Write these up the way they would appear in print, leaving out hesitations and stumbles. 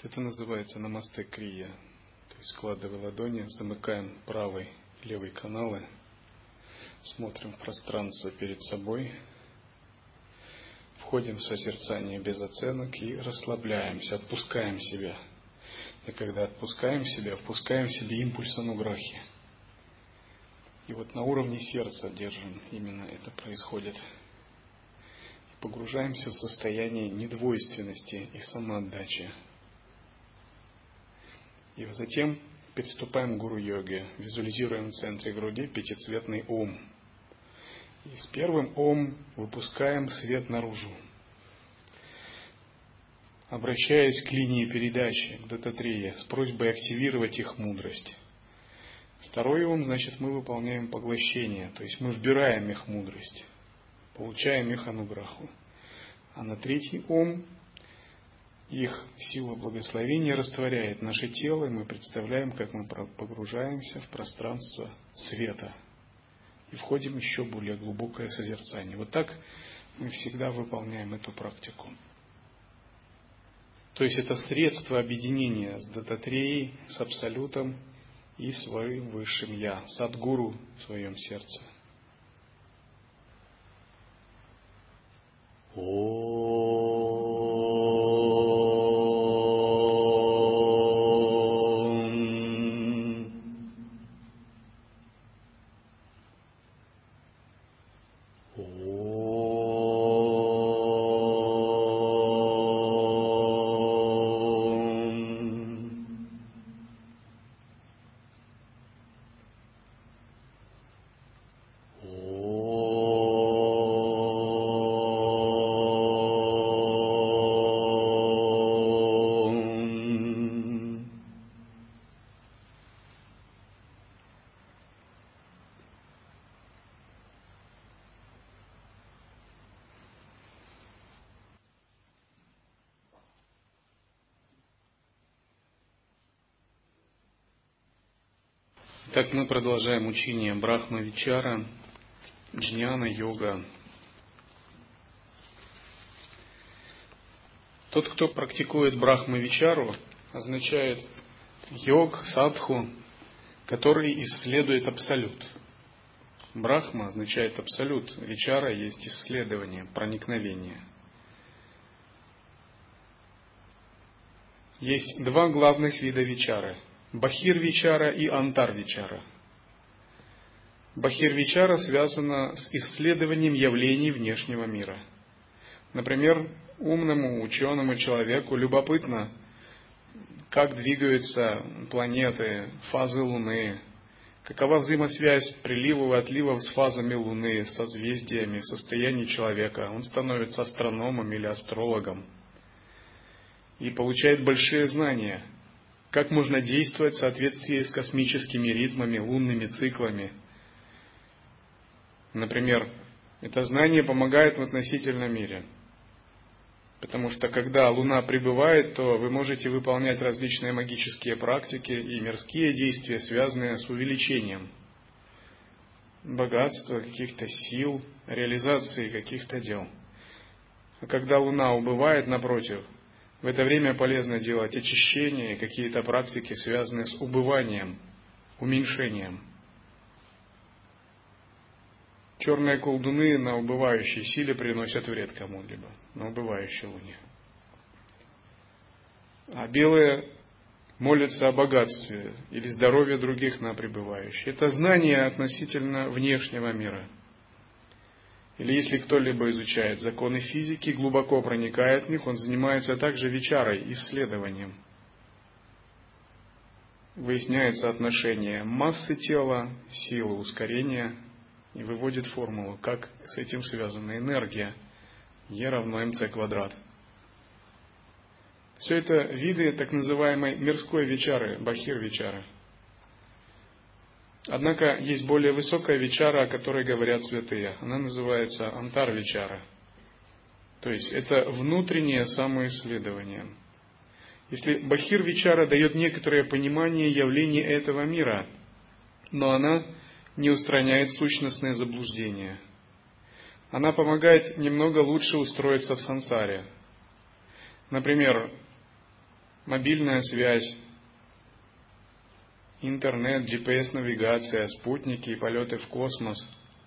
Это называется намасте крия. То есть складывая ладони, замыкаем правый и левый каналы, смотрим в пространство перед собой, входим в созерцание без оценок и расслабляемся, отпускаем себя. И когда отпускаем себя, впускаем в себе импульс ануграхи. И вот на уровне сердца держим, именно это происходит. И погружаемся в состояние недвойственности и самоотдачи. И затем приступаем к гуру-йоге. Визуализируем в центре груди пятицветный ом. И с первым ом выпускаем свет наружу, обращаясь к линии передачи, к дататрее, с просьбой активировать их мудрость. Второй ом, значит, мы выполняем поглощение, то есть мы вбираем их мудрость, получаем их ануграху. А на третий ом их сила благословения растворяет наше тело, и мы представляем, как мы погружаемся в пространство света и входим в еще более глубокое созерцание. Вот так мы всегда выполняем эту практику. То есть это средство объединения с дататреей, с Абсолютом и своим Высшим Я, Садгуру в своем сердце. Так мы продолжаем учение Брахма-вичара, джняна-йога. Тот, кто практикует Брахма-вичару, означает йог, садху, который исследует Абсолют. Брахма означает Абсолют, вичара есть исследование, проникновение. Есть два главных вида вичары – Бахир-вичара и Антар-вичара. Бахир-вичара связана с исследованием явлений внешнего мира. Например, умному, ученому человеку любопытно, как двигаются планеты, фазы Луны, какова взаимосвязь приливов и отливов с фазами Луны, с созвездиями в состоянии человека. Он становится астрономом или астрологом и получает большие знания, как можно действовать в соответствии с космическими ритмами, лунными циклами. Например, это знание помогает в относительном мире. Потому что когда Луна прибывает, то вы можете выполнять различные магические практики и мирские действия, связанные с увеличением богатства, каких-то сил, реализации каких-то дел. А когда Луна убывает, напротив, в это время полезно делать очищение, какие-то практики, связанные с убыванием, уменьшением. Черные колдуны на убывающей силе приносят вред кому-либо, на убывающей Луне. А белые молятся о богатстве или здоровье других на пребывающей. Это знание относительно внешнего мира. Или если кто-либо изучает законы физики, глубоко проникает в них, он занимается также вичарой, исследованием. Выясняется отношение массы тела, силы ускорения и выводит формулу, как с этим связана энергия. Е равно МЦ квадрат. Все это виды так называемой мирской вичары, бахир-вичары. Однако есть более высокая вичара, о которой говорят святые. Она называется антар-вичара. То есть это внутреннее самоисследование. Если бахир-вичара дает некоторое понимание явлений этого мира, но она не устраняет сущностное заблуждение. Она помогает немного лучше устроиться в сансаре. Например, мобильная связь, интернет, GPS-навигация, спутники и полеты в космос,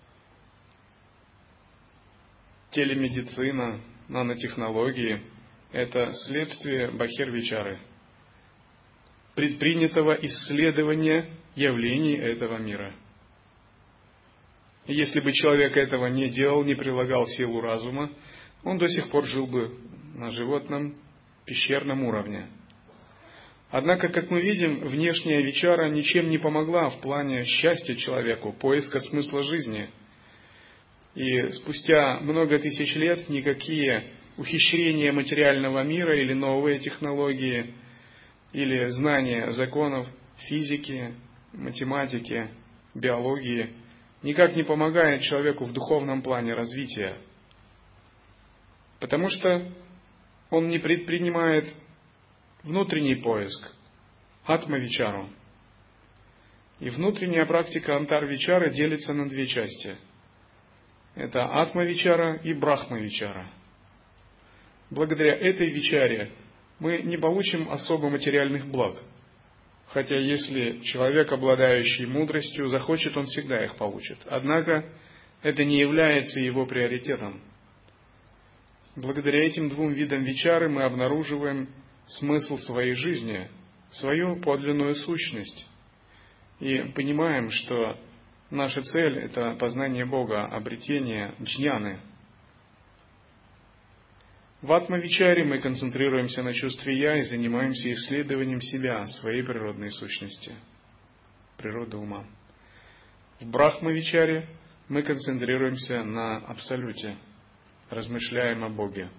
телемедицина, нанотехнологии – это следствие Бахир-вичары, предпринятого исследования явлений этого мира. И если бы человек этого не делал, не прилагал силу разума, он до сих пор жил бы на животном пещерном уровне. Однако, как мы видим, внешняя вичара ничем не помогла в плане счастья человеку, поиска смысла жизни. И спустя много тысяч лет никакие ухищрения материального мира или новые технологии, или знания законов физики, математики, биологии никак не помогает человеку в духовном плане развития. Потому что он не предпринимает внутренний поиск, атма-вичару. И внутренняя практика антар-вичары делится на две части. Это атма-вичара и брахма-вичара. Благодаря этой вичаре мы не получим особо материальных благ. Хотя если человек, обладающий мудростью, захочет, он всегда их получит. Однако это не является его приоритетом. Благодаря этим двум видам вичары мы обнаруживаем смысл своей жизни, свою подлинную сущность. И понимаем, что наша цель – это познание Бога, обретение джняны. В атма-вичаре мы концентрируемся на чувстве «я» и занимаемся исследованием себя, своей природной сущности, природы ума. В брахма-вичаре мы концентрируемся на абсолюте, размышляем о Боге.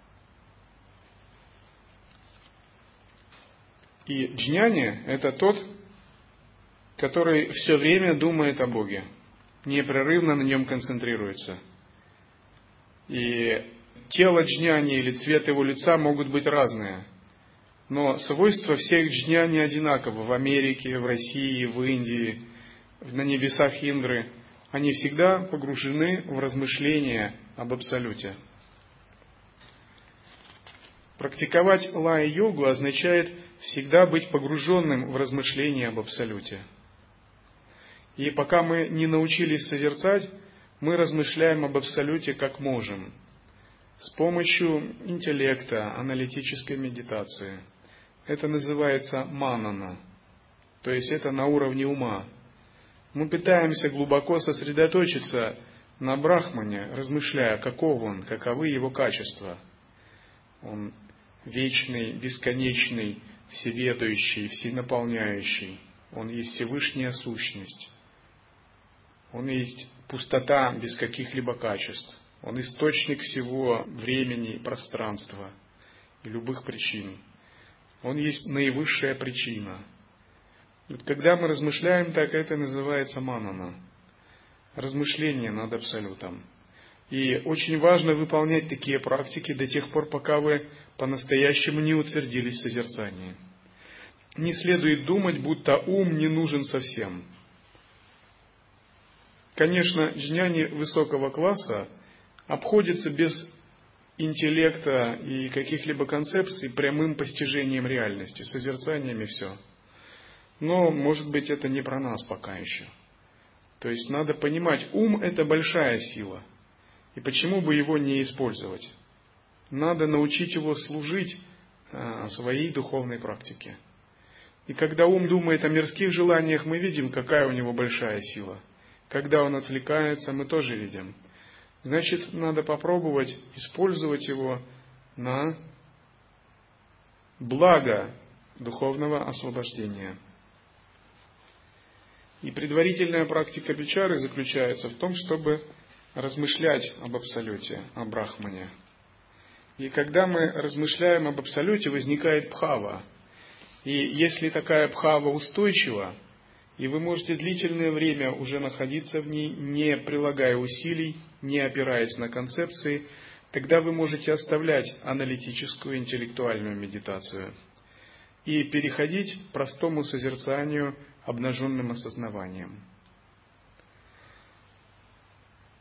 И джняни – это тот, который все время думает о Боге, непрерывно на нем концентрируется. И тело джняни или цвет его лица могут быть разные, но свойства всех джняни одинаковы в Америке, в России, в Индии, на небесах Индры. Они всегда погружены в размышления об Абсолюте. Практиковать лая-йогу означает всегда быть погруженным в размышления об Абсолюте. И пока мы не научились созерцать, мы размышляем об Абсолюте как можем, с помощью интеллекта, аналитической медитации. Это называется манана, то есть это на уровне ума. Мы пытаемся глубоко сосредоточиться на Брахмане, размышляя, каков он, каковы его качества. Он вечный, бесконечный, всеведающий, всенаполняющий. Он есть Всевышняя сущность. Он есть пустота без каких-либо качеств. Он источник всего времени и пространства и любых причин. Он есть наивысшая причина. Когда мы размышляем так, это называется манана. Размышление над Абсолютом. И очень важно выполнять такие практики до тех пор, пока вы по-настоящему не утвердились в созерцании. Не следует думать, будто ум не нужен совсем. Конечно, джняни высокого класса обходится без интеллекта и каких-либо концепций прямым постижением реальности, созерцанием и все. Но, может быть, это не про нас пока еще. То есть надо понимать, ум – это большая сила. И почему бы его не использовать? Надо научить его служить своей духовной практике. И когда ум думает о мирских желаниях, мы видим, какая у него большая сила. Когда он отвлекается, мы тоже видим. Значит, надо попробовать использовать его на благо духовного освобождения. И предварительная практика вичары заключается в том, чтобы размышлять об Абсолюте, о Брахмане. И когда мы размышляем об Абсолюте, возникает бхава. И если такая бхава устойчива, и вы можете длительное время уже находиться в ней, не прилагая усилий, не опираясь на концепции, тогда вы можете оставлять аналитическую, интеллектуальную медитацию и переходить к простому созерцанию обнаженным осознаванием.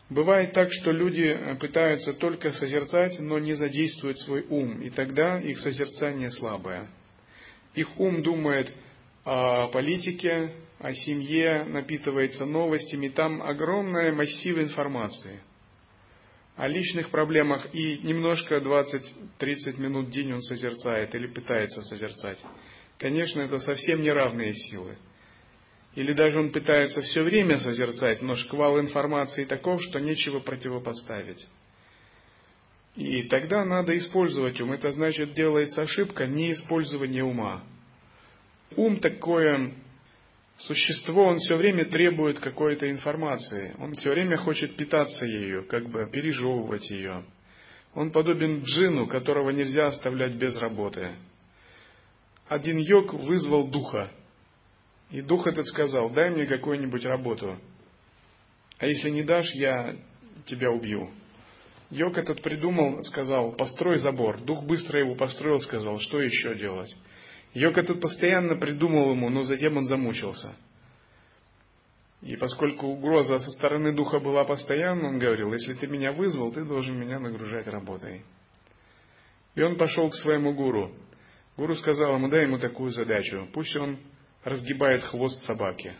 Бывает так, что люди пытаются только созерцать, но не задействуют свой ум, и тогда их созерцание слабое. Их ум думает о политике, о семье, напитывается новостями, там огромный массив информации. О личных проблемах и немножко 20-30 минут в день он созерцает или пытается созерцать. Конечно, это совсем не равные силы. Или даже он пытается все время созерцать, но шквал информации таков, что нечего противопоставить. И тогда надо использовать ум. Это значит, делается ошибка неиспользования ума. Ум такое существо, он все время требует какой-то информации. Он все время хочет питаться ею, как бы пережевывать ее. Он подобен джинну, которого нельзя оставлять без работы. Один йог вызвал духа. И дух этот сказал: дай мне какую-нибудь работу. А если не дашь, я тебя убью. Йог этот придумал, сказал: построй забор. Дух быстро его построил, сказал: что еще делать? Йог этот постоянно придумал ему, но затем он замучился. И поскольку угроза со стороны духа была постоянна, он говорил: если ты меня вызвал, ты должен меня нагружать работой. И он пошел к своему гуру. Гуру сказал ему: дай ему такую задачу, пусть он разгибает хвост собаки.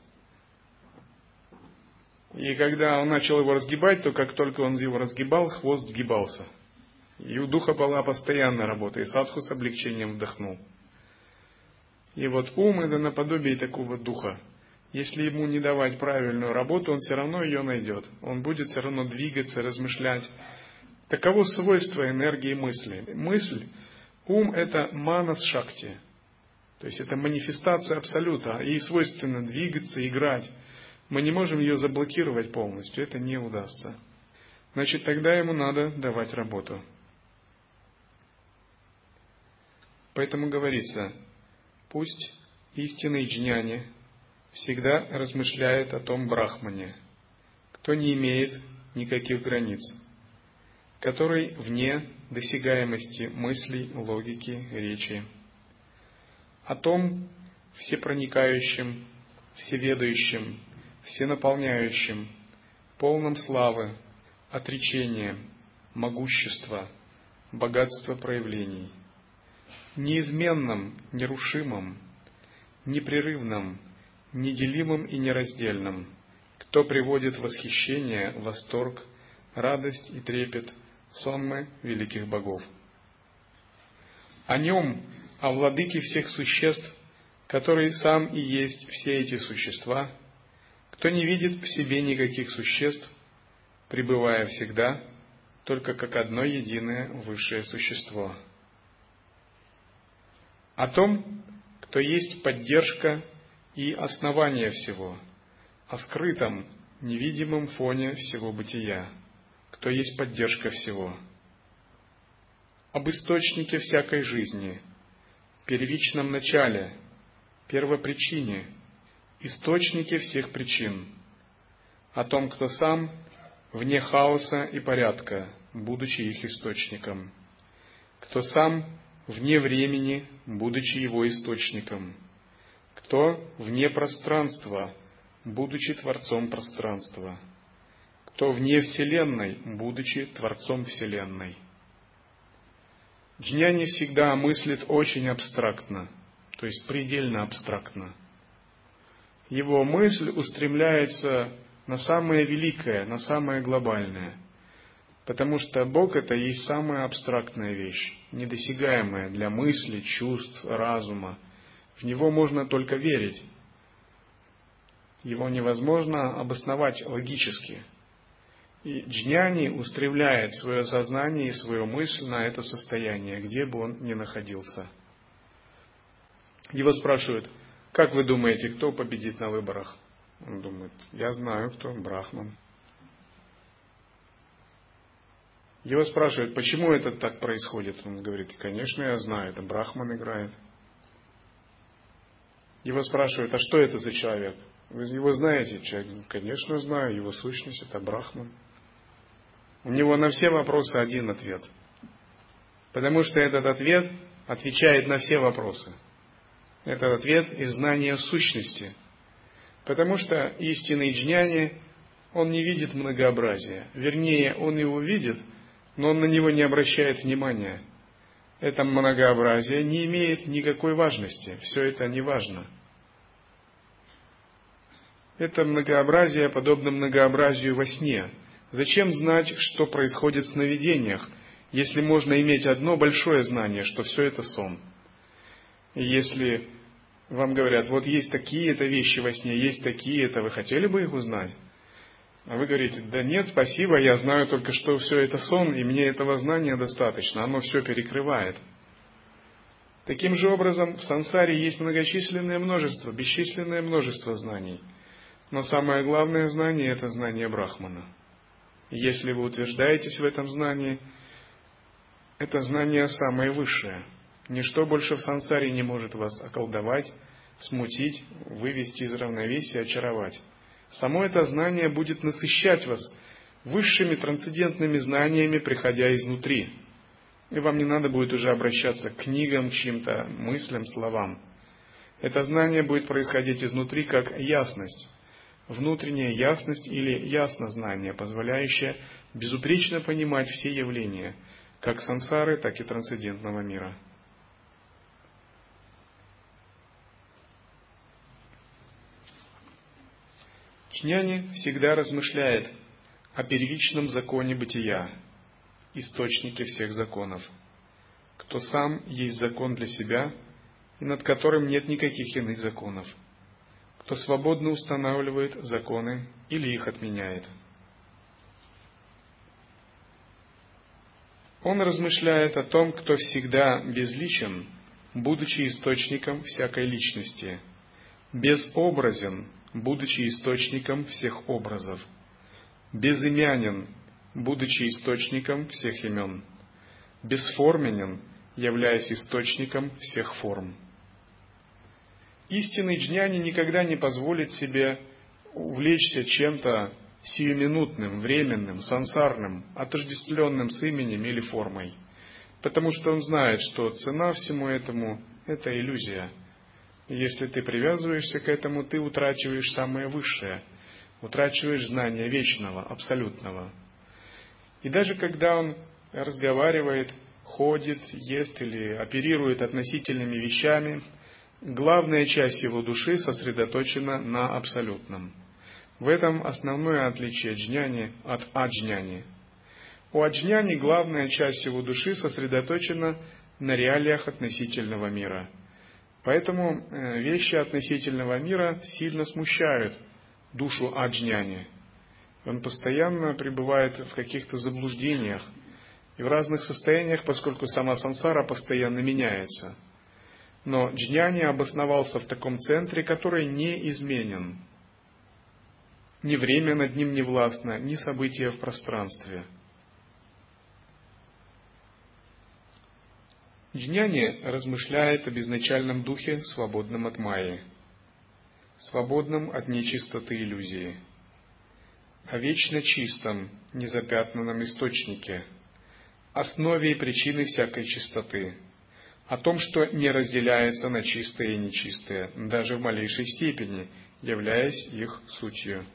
И когда он начал его разгибать, то как только он его разгибал, хвост сгибался. И у духа была постоянная работа, и садху с облегчением вдохнул. И вот ум — это наподобие такого духа. Если ему не давать правильную работу, он все равно ее найдет. Он будет все равно двигаться, размышлять. Таково свойство энергии мысли. Мысль, ум — это манас-шакти. То есть это манифестация абсолюта. Ей свойственно двигаться, играть. Мы не можем ее заблокировать полностью. Это не удастся. Значит, тогда ему надо давать работу. Поэтому говорится: пусть истинный джняни всегда размышляет о том брахмане, кто не имеет никаких границ, который вне досягаемости мыслей, логики, речи, о том всепроникающем, всеведающем, всенаполняющем, полном славы, отречения, могущества, богатства проявлений, неизменном, нерушимом, непрерывном, неделимым и нераздельным, кто приводит в восхищение, восторг, радость и трепет сонмы великих богов. О нем, о владыке всех существ, который сам и есть все эти существа, кто не видит в себе никаких существ, пребывая всегда только как одно единое высшее существо. О том, кто есть поддержка и основание всего, о скрытом, невидимом фоне всего бытия, кто есть поддержка всего, об источнике всякой жизни, первичном начале, первопричине, источнике всех причин, о том, кто сам вне хаоса и порядка, будучи их источником, кто сам вне времени, будучи его источником, кто вне пространства, будучи Творцом пространства, кто вне Вселенной, будучи Творцом Вселенной. Джняни всегда мыслит очень абстрактно, то есть предельно абстрактно. Его мысль устремляется на самое великое, на самое глобальное. Потому что Бог — это и есть самая абстрактная вещь, недосягаемая для мысли, чувств, разума. В Него можно только верить. Его невозможно обосновать логически. И джняни устремляет свое сознание и свою мысль на это состояние, где бы он ни находился. Его спрашивают: как вы думаете, кто победит на выборах? Он думает: я знаю, кто, Брахман. Его спрашивают: почему это так происходит? Он говорит: конечно, я знаю, это Брахман играет. Его спрашивают: а что это за человек? Вы его знаете? Человек: конечно, знаю, его сущность — это Брахман. У него на все вопросы один ответ. Потому что этот ответ отвечает на все вопросы. Этот ответ из знания сущности. Потому что истинный джняни, он не видит многообразия. Вернее, он его видит, но он на него не обращает внимания. Это многообразие не имеет никакой важности. Все это не важно. Это многообразие подобно многообразию во сне. Зачем знать, что происходит в сновидениях, если можно иметь одно большое знание, что все это сон? И если вам говорят, вот есть такие-то вещи во сне, есть такие-то, вы хотели бы их узнать? А вы говорите, да нет, спасибо, я знаю только, что все это сон, и мне этого знания достаточно, оно все перекрывает. Таким же образом, в сансаре есть многочисленное множество, бесчисленное множество знаний. Но самое главное знание – это знание Брахмана. И если вы утверждаетесь в этом знании, это знание самое высшее. Ничто больше в сансаре не может вас околдовать, смутить, вывести из равновесия, очаровать. Само это знание будет насыщать вас высшими трансцендентными знаниями, приходя изнутри. И вам не надо будет уже обращаться к книгам, к чьим-то мыслям, словам. Это знание будет происходить изнутри как ясность. Внутренняя ясность или яснознание, позволяющее безупречно понимать все явления, как сансары, так и трансцендентного мира. Джняни всегда размышляет о первичном законе бытия, источнике всех законов, кто сам есть закон для себя и над которым нет никаких иных законов, кто свободно устанавливает законы или их отменяет. Он размышляет о том, кто всегда безличен, будучи источником всякой личности, безобразен, будучи источником всех образов, безымянен, будучи источником всех имен, бесформенен, являясь источником всех форм. Истинный джняни никогда не позволит себе увлечься чем-то сиюминутным, временным, сансарным, отождествленным с именем или формой, потому что он знает, что цена всему этому – это иллюзия. И если ты привязываешься к этому, ты утрачиваешь самое высшее, утрачиваешь знание вечного, абсолютного. И даже когда он разговаривает, ходит, ест или оперирует относительными вещами, главная часть его души сосредоточена на абсолютном. В этом основное отличие джняни от аджняни. У аджняни главная часть его души сосредоточена на реалиях относительного мира. Поэтому вещи относительного мира сильно смущают душу аджняни. Он постоянно пребывает в каких-то заблуждениях и в разных состояниях, поскольку сама сансара постоянно меняется. Но джняни обосновался в таком центре, который не изменен. Ни время над ним не властно, ни события в пространстве. Джняни размышляет об изначальном духе, свободном от майи, свободном от нечистоты иллюзии, о вечно чистом, незапятнанном источнике, основе и причине всякой чистоты, о том, что не разделяется на чистое и нечистое, даже в малейшей степени, являясь их сутью.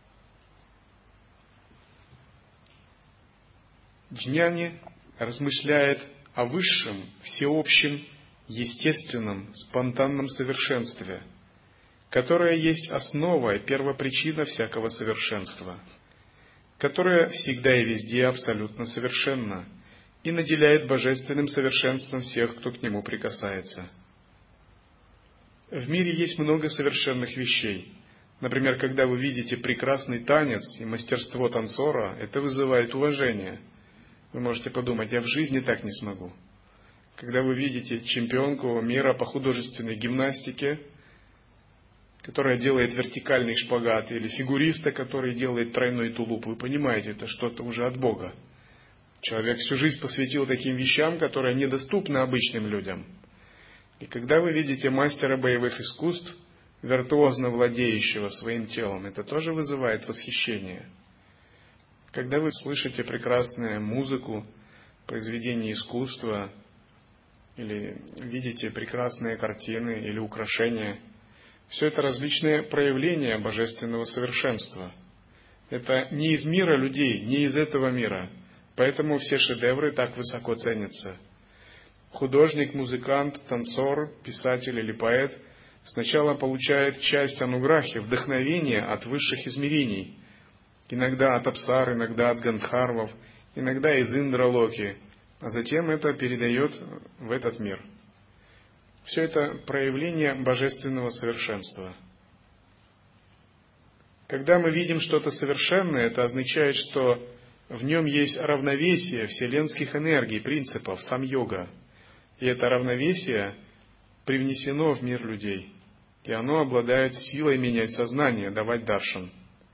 Джняни размышляет о высшем, всеобщем, естественном, спонтанном совершенстве, которое есть основа и первопричина всякого совершенства, которое всегда и везде абсолютно совершенно и наделяет божественным совершенством всех, кто к нему прикасается. В мире есть много совершенных вещей. Например, когда вы видите прекрасный танец и мастерство танцора, это вызывает уважение. Вы можете подумать, я в жизни так не смогу. Когда вы видите чемпионку мира по художественной гимнастике, которая делает вертикальный шпагат, или фигуриста, который делает тройной тулуп, вы понимаете, это что-то уже от Бога. Человек всю жизнь посвятил таким вещам, которые недоступны обычным людям. И когда вы видите мастера боевых искусств, виртуозно владеющего своим телом, это тоже вызывает восхищение. Когда вы слышите прекрасную музыку, произведения искусства, или видите прекрасные картины или украшения, все это различные проявления божественного совершенства. Это не из мира людей, не из этого мира. Поэтому все шедевры так высоко ценятся. Художник, музыкант, танцор, писатель или поэт сначала получает часть ануграхи, вдохновения от высших измерений. Иногда от Апсар, иногда от Гандхарвов, иногда из Индралоки, а затем это передает в этот мир. Все это проявление божественного совершенства. Когда мы видим что-то совершенное, это означает, что в нем есть равновесие вселенских энергий, принципов, сам-йога. И это равновесие привнесено в мир людей. И оно обладает силой менять сознание, давать даршан.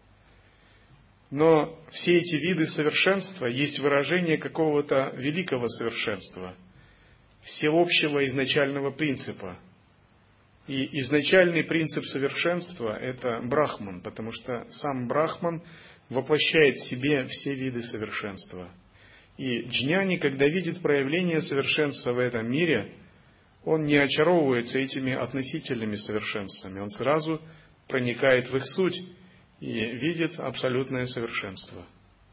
Но все эти виды совершенства есть выражение какого-то великого совершенства, всеобщего изначального принципа. И изначальный принцип совершенства – это Брахман, потому что сам Брахман воплощает в себе все виды совершенства. И джняни, когда видит проявление совершенства в этом мире, он не очаровывается этими относительными совершенствами, он сразу проникает в их суть и видит абсолютное совершенство.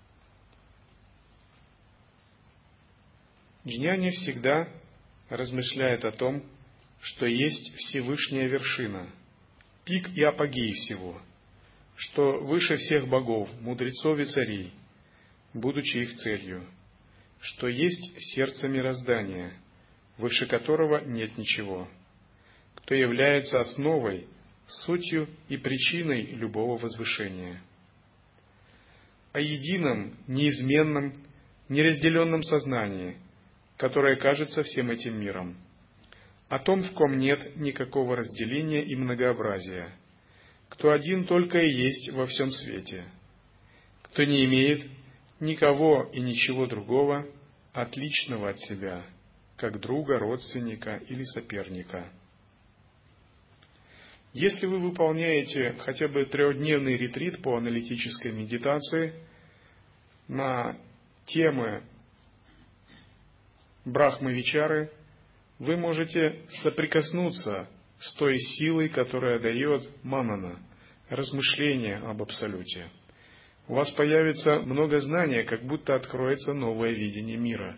Джняни всегда размышляет о том, что есть Всевышняя вершина, пик и апогей всего, что выше всех богов, мудрецов и царей, будучи их целью, что есть сердце мироздания, выше которого нет ничего, кто является основой, сутью и причиной любого возвышения. О едином, неизменном, неразделенном сознании, которое кажется всем этим миром, о том, в ком нет никакого разделения и многообразия, кто один только и есть во всем свете, кто не имеет никого и ничего другого, отличного от себя, как друга, родственника или соперника. Если вы выполняете хотя бы 3-дневный ретрит по аналитической медитации на темы Брахмавичары, вы можете соприкоснуться с той силой, которая дает манана, размышление об Абсолюте. У вас появится много знания, как будто откроется новое видение мира.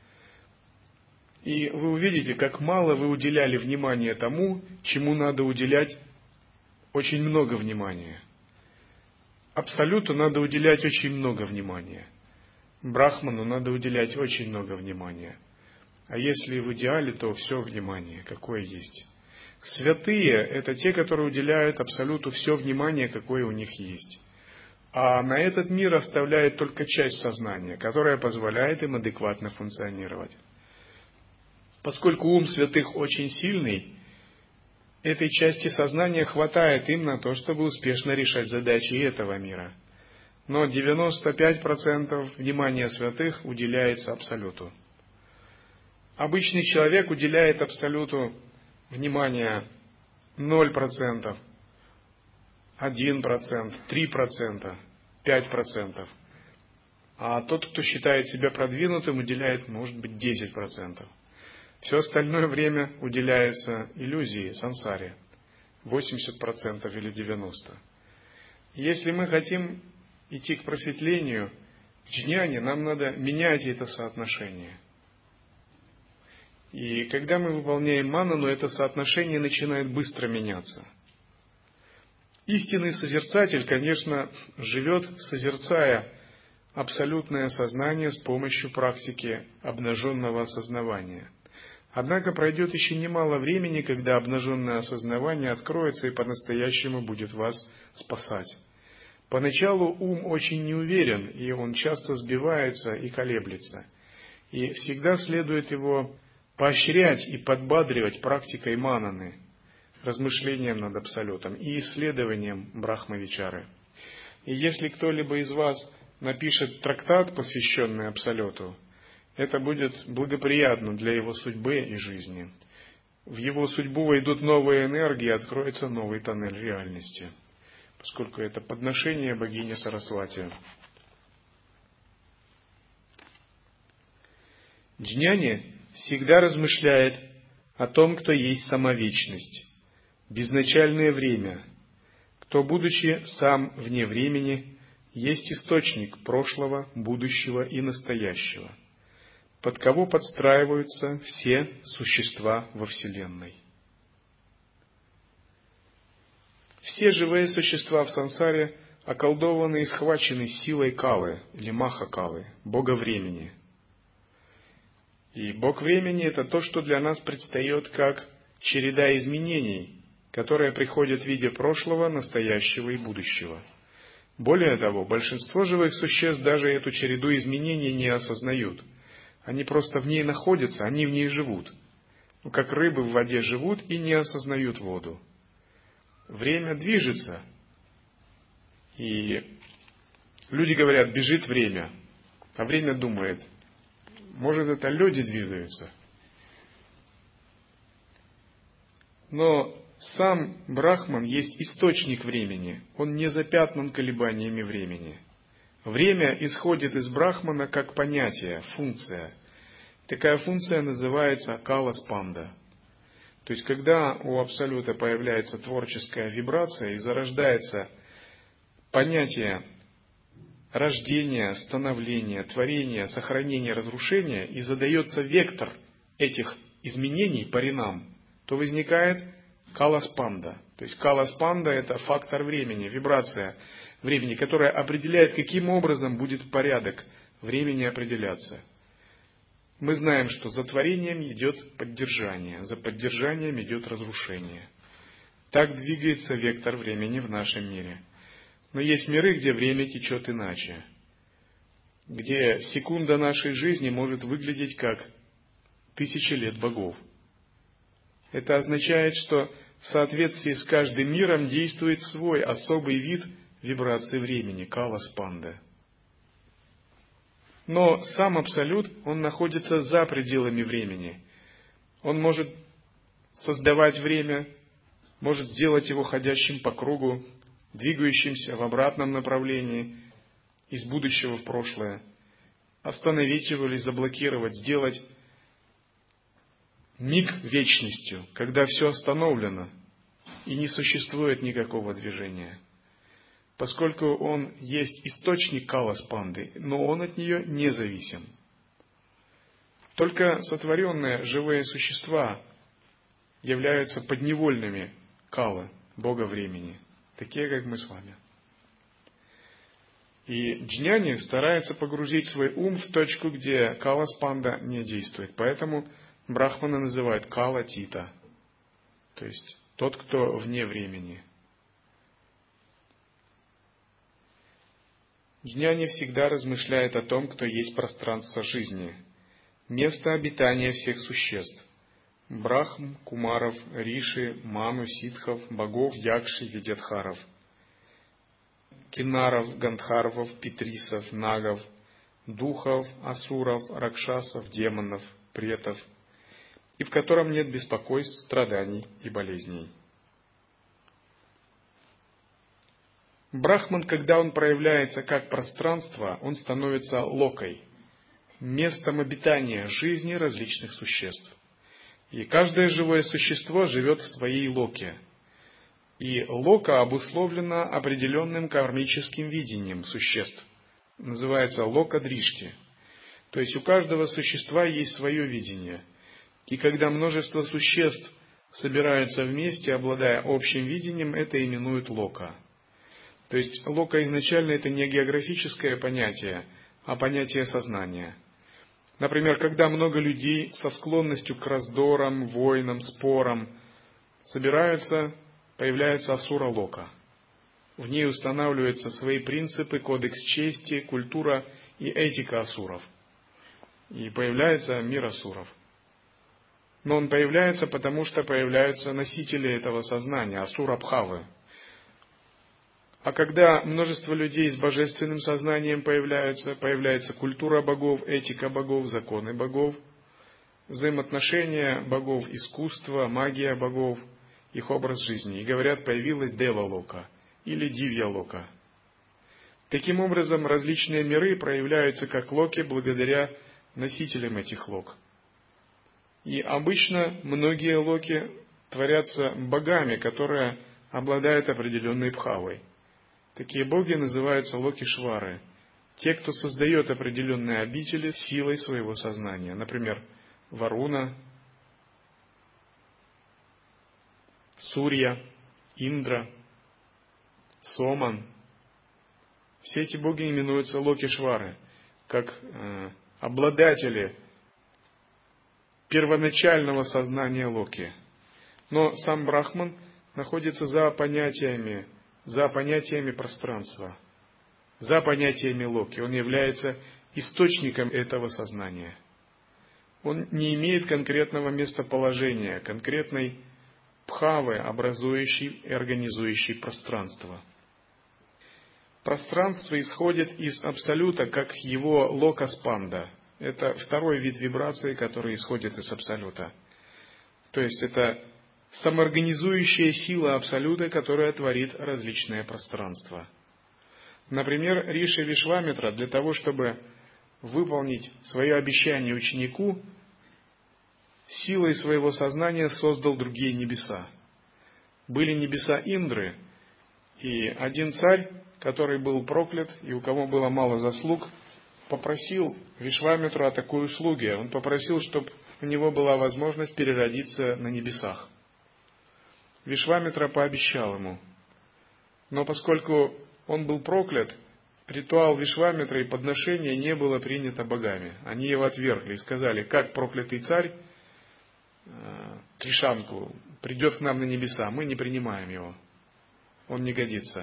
И вы увидите, как мало вы уделяли внимания тому, чему надо уделять очень много внимания. Абсолюту надо уделять очень много внимания. Брахману надо уделять очень много внимания. А если в идеале, то все внимание, какое есть. Святые – это те, которые уделяют Абсолюту все внимание, какое у них есть. А на этот мир оставляет только часть сознания, которая позволяет им адекватно функционировать. Поскольку ум святых очень сильный, этой части сознания хватает им на то, чтобы успешно решать задачи этого мира. Но 95% внимания святых уделяется Абсолюту. Обычный человек уделяет Абсолюту внимание 0%, 1%, 3%, 5%. А тот, кто считает себя продвинутым, уделяет, может быть, 10%. Все остальное время уделяется иллюзии, сансаре. 80% или 90%. Если мы хотим идти к просветлению, к джняне, нам надо менять это соотношение. И когда мы выполняем манану, это соотношение начинает быстро меняться. Истинный созерцатель, конечно, живет, созерцая абсолютное сознание с помощью практики обнаженного осознавания. Однако пройдет еще немало времени, когда обнаженное осознавание откроется и по-настоящему будет вас спасать. Поначалу ум очень неуверен, и он часто сбивается и колеблется. И всегда следует его поощрять и подбадривать практикой мананы, размышлением над Абсолютом и исследованием Брахмавичары. И если кто-либо из вас напишет трактат, посвященный Абсолюту, это будет благоприятно для его судьбы и жизни. В его судьбу войдут новые энергии, откроется новый тоннель реальности, поскольку это подношение богини Сарасвати. Джняни всегда размышляет о том, кто есть сама вечность, безначальное время, кто, будучи сам вне времени, есть источник прошлого, будущего и настоящего, под кого подстраиваются все существа во Вселенной. Все живые существа в сансаре околдованы и схвачены силой Калы или Маха-Калы, Бога времени. И Бог времени — это то, что для нас предстает как череда изменений, которая приходит в виде прошлого, настоящего и будущего. Более того, большинство живых существ даже эту череду изменений не осознают. Они просто в ней находятся, они в ней живут. Как рыбы в воде живут и не осознают воду. Время движется. И люди говорят: бежит время. А время думает: может, это люди двигаются. Но сам Брахман есть источник времени. Он не запятнан колебаниями времени. Время исходит из Брахмана как понятие, функция. Такая функция называется кала-спанда. То есть, когда у Абсолюта появляется творческая вибрация и зарождается понятие рождения, становления, творения, сохранения, разрушения, и задается вектор этих изменений, паринам, то возникает кала-спанда. То есть кала-спанда — это фактор времени, вибрация времени, которая определяет, каким образом будет порядок времени определяться. Мы знаем, что за творением идет поддержание, за поддержанием идет разрушение. Так двигается вектор времени в нашем мире. Но есть миры, где время течет иначе, где секунда нашей жизни может выглядеть как 1000 лет богов. Это означает, что в соответствии с каждым миром действует свой особый вид вибрации времени, кала-спанда. Но сам Абсолют, он находится за пределами времени. Он может создавать время, может сделать его ходящим по кругу, двигающимся в обратном направлении, из будущего в прошлое, остановить его или заблокировать, сделать миг вечностью, когда все остановлено и не существует никакого движения. Поскольку он есть источник кала-спанды, но он от нее не зависим. Только сотворенные живые существа являются подневольными калы, Бога времени, такие, как мы с вами. И джняни стараются погрузить свой ум в точку, где кала-спанда не действует. Поэтому Брахмана называют кала-тита, то есть тот, кто вне времени. Джняни всегда размышляет о том, кто есть пространство жизни, место обитания всех существ: Брахм, Кумаров, Риши, Ману, Ситхов, богов, Якши, Видятхаров, Кинаров, Гандхарвов, Питрисов, Нагов, духов, асуров, ракшасов, демонов, претов, и в котором нет беспокойств, страданий и болезней. Брахман, когда он проявляется как пространство, он становится локой, местом обитания жизни различных существ. И каждое живое существо живет в своей локе. И лока обусловлена определенным кармическим видением существ. Называется лока-дришти. То есть у каждого существа есть свое видение. И когда множество существ собираются вместе, обладая общим видением, это именуют лока. То есть лока изначально это не географическое понятие, а понятие сознания. Например, когда много людей со склонностью к раздорам, войнам, спорам собираются, появляется асура лока. В ней устанавливаются свои принципы, кодекс чести, культура и этика асуров. И появляется мир асуров. Но он появляется, потому что появляются носители этого сознания, асура-бхавы. А когда множество людей с божественным сознанием появляется культура богов, этика богов, законы богов, взаимоотношения богов, искусство, магия богов, их образ жизни. И говорят, появилась Дева-лока или Дивья-лока. Таким образом, различные миры проявляются как локи благодаря носителям этих лок. И обычно многие локи творятся богами, которые обладают определенной бхавой. Такие боги называются Локишвары, те, кто создает определенные обители силой своего сознания. Например, Варуна, Сурья, Индра, Соман. Все эти боги именуются Локишвары, как обладатели первоначального сознания Локи. Но сам Брахман находится за понятиями пространства, за понятиями Локи. Он является источником этого сознания. Он не имеет конкретного местоположения, конкретной бхавы, образующей и организующей пространство. Пространство исходит из Абсолюта, как его лока-спанда. Это второй вид вибрации, который исходит из Абсолюта. То есть это самоорганизующая сила Абсолюта, которая творит различные пространства. Например, Риши Вишвамитра для того, чтобы выполнить свое обещание ученику, силой своего сознания создал другие небеса. Были небеса Индры, и один царь, который был проклят и у кого было мало заслуг, попросил Вишвамитру о такой услуге. Он попросил, чтобы у него была возможность переродиться на небесах. Вишвамитра пообещал ему. Но поскольку он был проклят, ритуал Вишвамитры и подношение не было принято богами. Они его отвергли и сказали: как проклятый царь Тришанку придет к нам на небеса, мы не принимаем его, он не годится.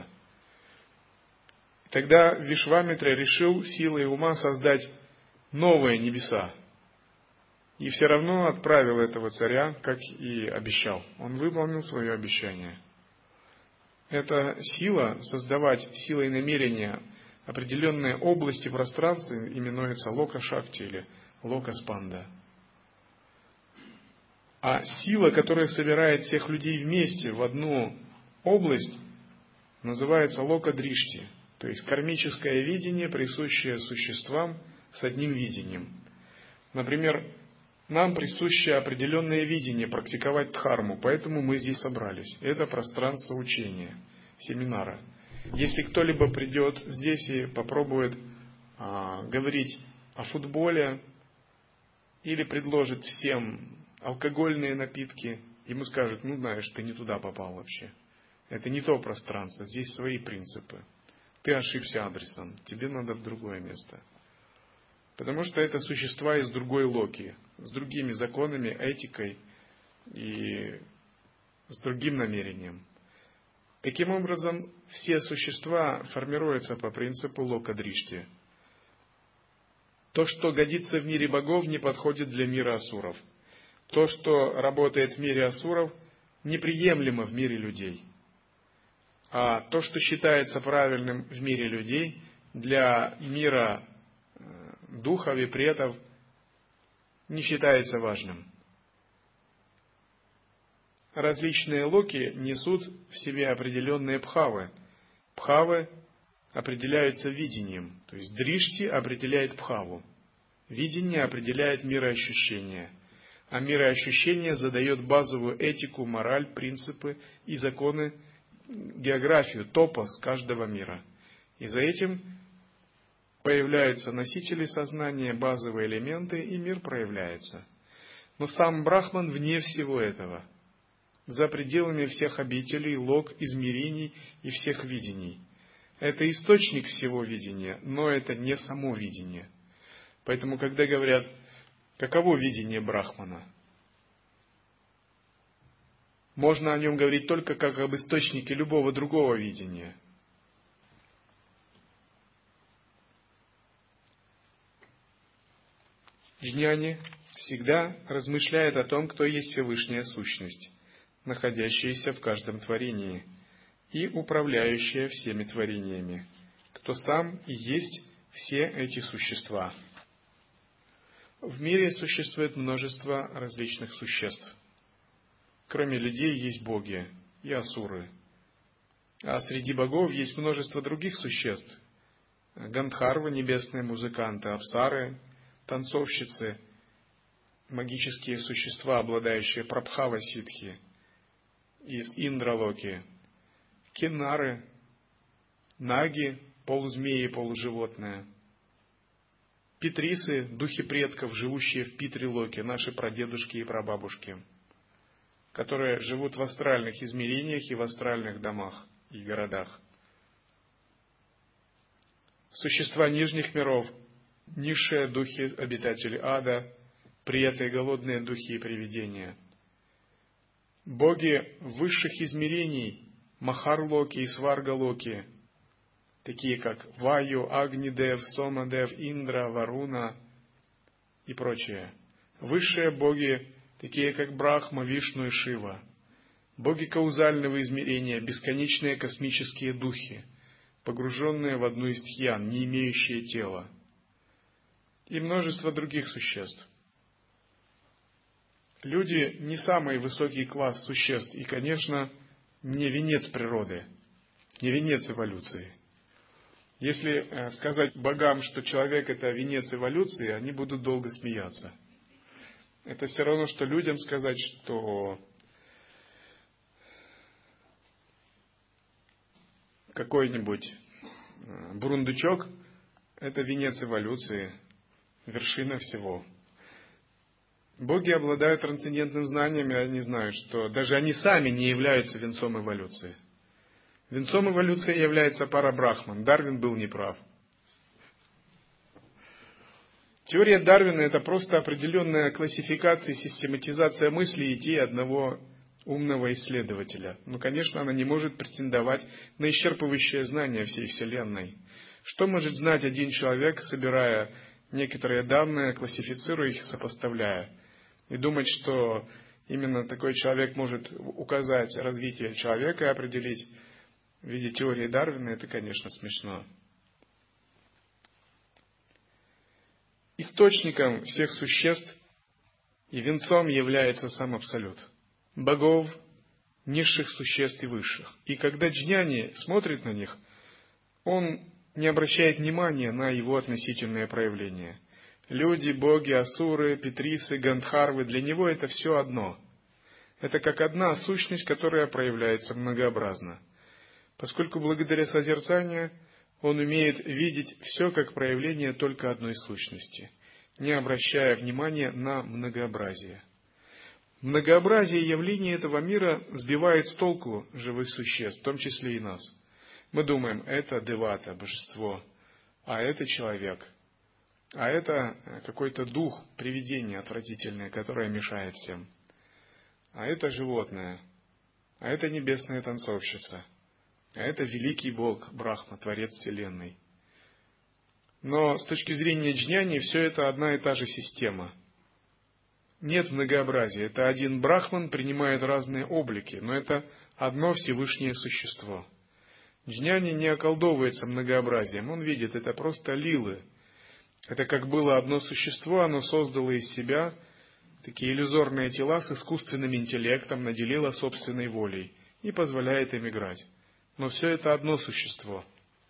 Тогда Вишвамитра решил силой ума создать новые небеса. И все равно отправил этого царя, как и обещал. Он выполнил свое обещание. Эта сила, создавать силой намерения определенные области пространства, именуется лока-шакти или лока-спанда. А сила, которая собирает всех людей вместе в одну область, называется лока-дришти. То есть кармическое видение, присущее существам с одним видением. Например, нам присуще определенное видение практиковать дхарму, поэтому мы здесь собрались. Это пространство учения, семинара. Если кто-либо придет здесь и попробует говорить о футболе или предложит всем алкогольные напитки, ему скажут: ну знаешь, ты не туда попал вообще. Это не то пространство, здесь свои принципы. Ты ошибся адресом, тебе надо в другое место. Потому что это существа из другой локи, с другими законами, этикой и с другим намерением. Таким образом, все существа формируются по принципу лока-дришти. То, что годится в мире богов, не подходит для мира асуров. То, что работает в мире асуров, неприемлемо в мире людей. А то, что считается правильным в мире людей, для мира духов и претов не считается важным. Различные локи несут в себе определенные бхавы. Бхавы определяются видением, то есть дришти определяет бхаву. Видение определяет мироощущение, а мироощущение задает базовую этику, мораль, принципы и законы, географию, топос каждого мира. И за этим появляются носители сознания, базовые элементы, и мир проявляется. Но сам Брахман вне всего этого, за пределами всех обителей, лок, измерений и всех видений. Это источник всего видения, но это не само видение. Поэтому, когда говорят, каково видение Брахмана, можно о нем говорить только как об источнике любого другого видения. Джняни всегда размышляет о том, кто есть Всевышняя Сущность, находящаяся в каждом творении и управляющая всеми творениями, кто сам и есть все эти существа. В мире существует множество различных существ. Кроме людей есть боги и асуры. А среди богов есть множество других существ. Гандхарвы, небесные музыканты, апсары, танцовщицы, магические существа, обладающие прабхава-ситхи из Индралоки, кинары, наги, полузмеи, полуживотное, питрисы, духи предков, живущие в Питрилоке, наши прадедушки и прабабушки, которые живут в астральных измерениях и в астральных домах и городах. Существа нижних миров, низшие духи, обитатели ада, приятые голодные духи и привидения. Боги высших измерений, Махарлоки и Сваргалоки, такие как Ваю, Агнидев, Сомадев, Индра, Варуна и прочие. Высшие боги, такие как Брахма, Вишну и Шива. Боги каузального измерения, бесконечные космические духи, погруженные в одну из тхьян, не имеющие тела. И множество других существ. Люди не самый высокий класс существ и, конечно, не венец природы, не венец эволюции. Если сказать богам, что человек – это венец эволюции, они будут долго смеяться. Это все равно, что людям сказать, что какой-нибудь бурундучок – это венец эволюции, вершина всего. Боги обладают трансцендентным знанием, и они знают, что даже они сами не являются венцом эволюции. Венцом эволюции является парабрахман. Дарвин был неправ. Теория Дарвина – это просто определенная классификация и систематизация мыслей и идей одного умного исследователя. Но, конечно, она не может претендовать на исчерпывающее знание всей Вселенной. Что может знать один человек, собирая некоторые данные, классифицируя их, сопоставляя? И думать, что именно такой человек может указать развитие человека и определить в виде теории Дарвина, это, конечно, смешно. Источником всех существ и венцом является сам Абсолют. Богов, низших существ и высших. И когда джняни смотрит на них, он не обращает внимания на его относительные проявления. Люди, боги, асуры, питрисы, гандхарвы, для него это все одно. Это как одна сущность, которая проявляется многообразно. Поскольку благодаря созерцанию он умеет видеть все как проявление только одной сущности, не обращая внимания на многообразие. Многообразие явлений этого мира сбивает с толку живых существ, в том числе и нас. Мы думаем, это девата, божество, а это человек. А это какой-то дух, привидение отвратительное, которое мешает всем. А это животное. А это небесная танцовщица. А это великий Бог, Брахма, Творец Вселенной. Но с точки зрения джняни все это одна и та же система. Нет многообразия. Это один Брахман принимает разные облики, но это одно Всевышнее существо. Джняни не околдовывается многообразием. Он видит, это просто лилы. Это как было одно существо, оно создало из себя такие иллюзорные тела с искусственным интеллектом, наделило собственной волей и позволяет им играть. Но все это одно существо.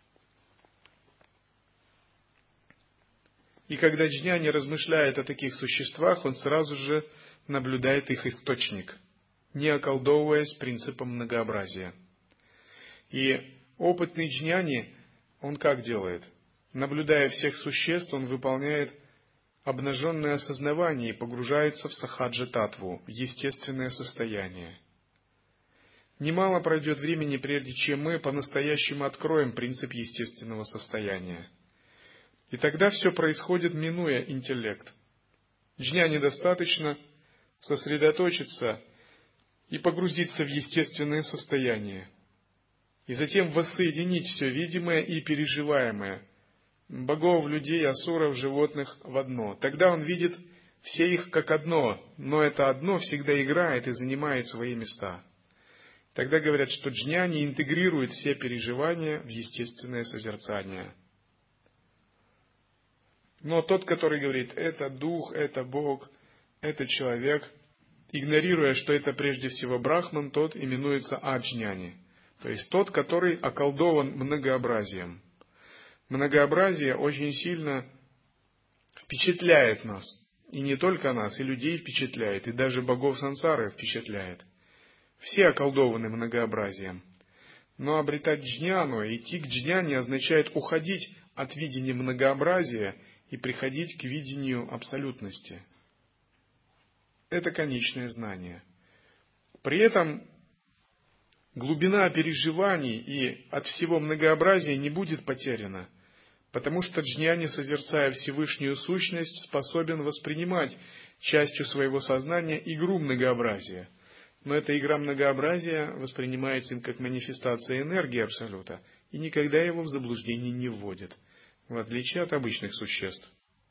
И когда джняни размышляет о таких существах, он сразу же наблюдает их источник, не околдовываясь принципом многообразия. И опытный джняни, он как делает? Наблюдая всех существ, он выполняет обнаженное осознавание и погружается в сахаджа-татву, в естественное состояние. Немало пройдет времени, прежде чем мы по-настоящему откроем принцип естественного состояния. И тогда все происходит, минуя интеллект. Джняни достаточно сосредоточиться и погрузиться в естественное состояние. И затем воссоединить все видимое и переживаемое, богов, людей, асуров, животных в одно. Тогда он видит все их как одно, но это одно всегда играет и занимает свои места. Тогда говорят, что джняни интегрирует все переживания в естественное созерцание. Но тот, который говорит, это дух, это Бог, это человек, игнорируя, что это прежде всего Брахман, тот именуется аджняни, то есть тот, который околдован многообразием. Многообразие очень сильно впечатляет нас, и не только нас, и людей впечатляет, и даже богов сансары впечатляет. Все околдованы многообразием. Но обретать джняну, идти к джняне означает уходить от видения многообразия и приходить к видению абсолютности. Это конечное знание. При этом глубина переживаний и от всего многообразия не будет потеряна, потому что джняни, созерцая Всевышнюю сущность, способен воспринимать частью своего сознания игру многообразия. Но эта игра многообразия воспринимается им как манифестация энергии Абсолюта и никогда его в заблуждение не вводит, в отличие от обычных существ.